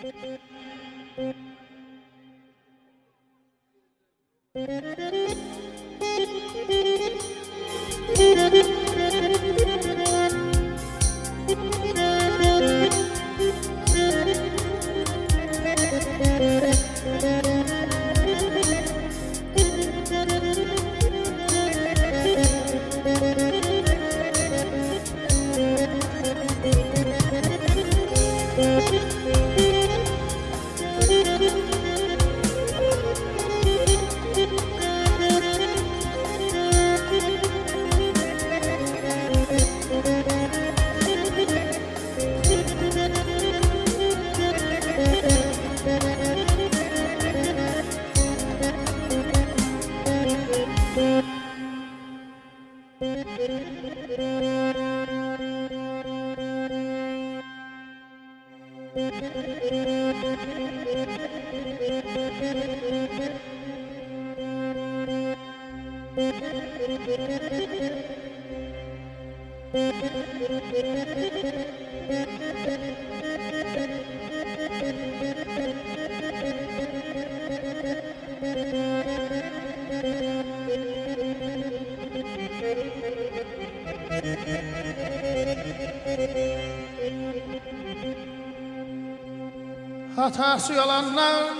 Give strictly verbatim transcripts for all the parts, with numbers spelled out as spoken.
Hatası yalanlar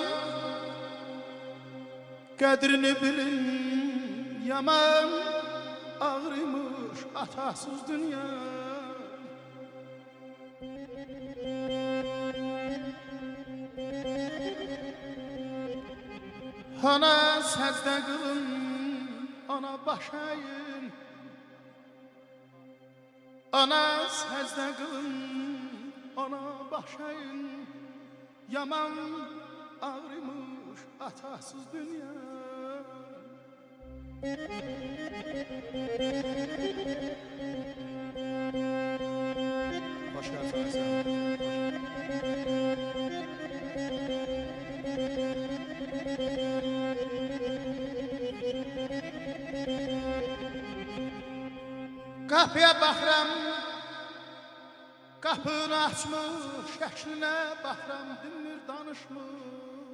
qədrini bilin, yaman ağrımış hatasız dünya. Ana səcdə qılın, ana baş əyim, ana səcdə qılın, ana baş əyim. Yaman ağrımış hatasız dünya. Hoş geldiniz. Kapıya baxıram, qapını açmış, şəklinə baxıram, dinmir danışmır.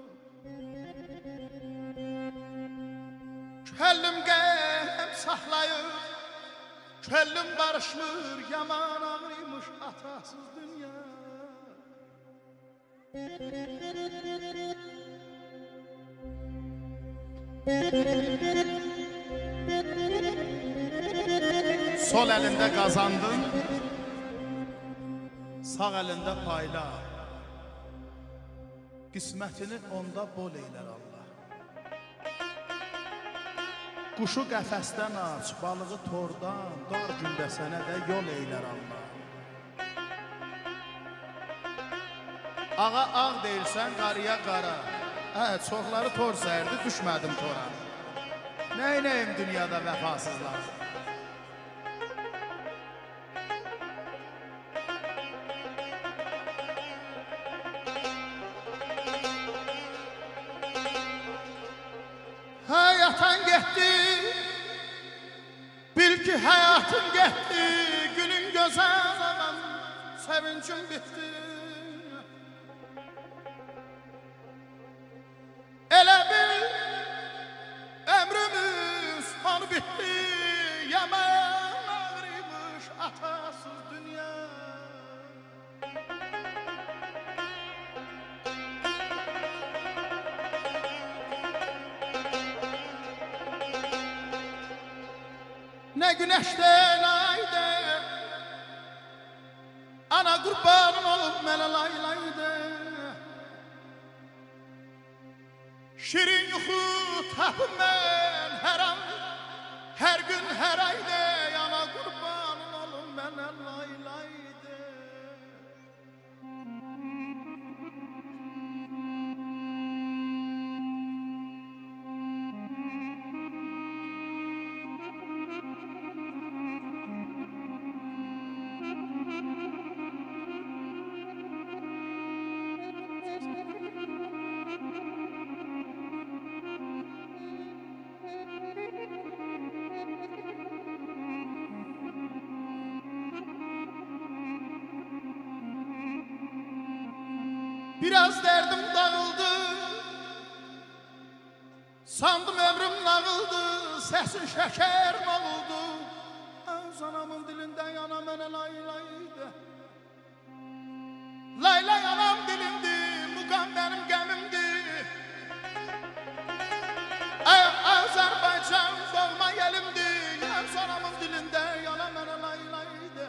Kəllim qəm saxlayır, kəllim barışmır, yaman ağrıymış hatasız dünya. Sol əlində qazandın, sağ əlində payla, qismətini onda bol eylər Allah. Quşu qəfəsdən aç, balığı tordan, dar gündə sənə də yol eylər Allah. Ağa ağ deyilsən, qarıya qara. Hə, çoxları tor sərdi, düşmədim tora. Nəynəyim dünyada vəfasızlar? Hayatın getdi, bil ki hayatın getdi, günün gözəl ağam, sevincim bitdi. Elə bil, ömrümüz son bitdi, yaman ağrıymış hatasız dünya. Ne güneşten ayda, ana kurbanım olup mənə laylaydı. Şirin yuxu tapım mən hər an, hər gün, hər ayda, ana kurbanım olup mənə laylaydı. Biraz derdim dağıldı, sandım ömrüm nağıldı, səsin şəkər oldu. Öz anamın dilindən yana mənə lay laydı. Lay lay anam dilimdi, muqam mənim qəmimdir. Azərbaycan doğma yelimdir, öz anamın dilində yana mənə lay laydı.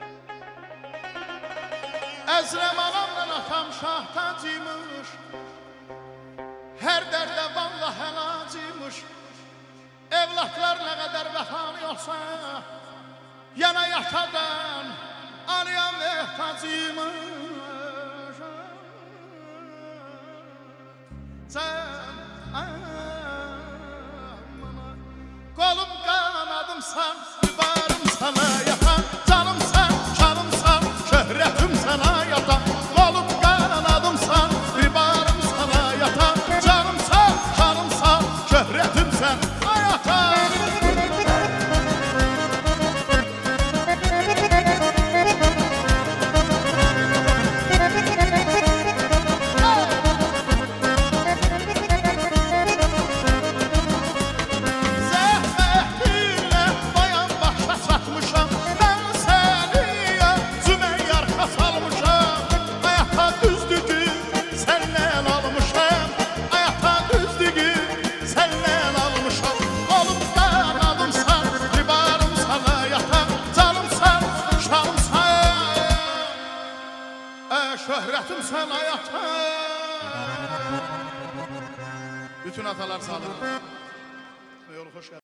Əzrəm anamla atam şahtacıymış, hər dərdə vallah əlacıymış. Evlatlar nə qədər vəfanı yoxsa, yana yatadan anıya mehtacıymış. Sən kolum kanadımsan, mübarım sana yatan. Canımsan, canımsan, şöhretim sana yatan. Kolum kanadımsan, mübarım sana yatan. Canımsan, canımsan, şöhretim sana yatan. Şöhretim sen hayata. Bütün atalar sağlık. Yolu hoş geldin.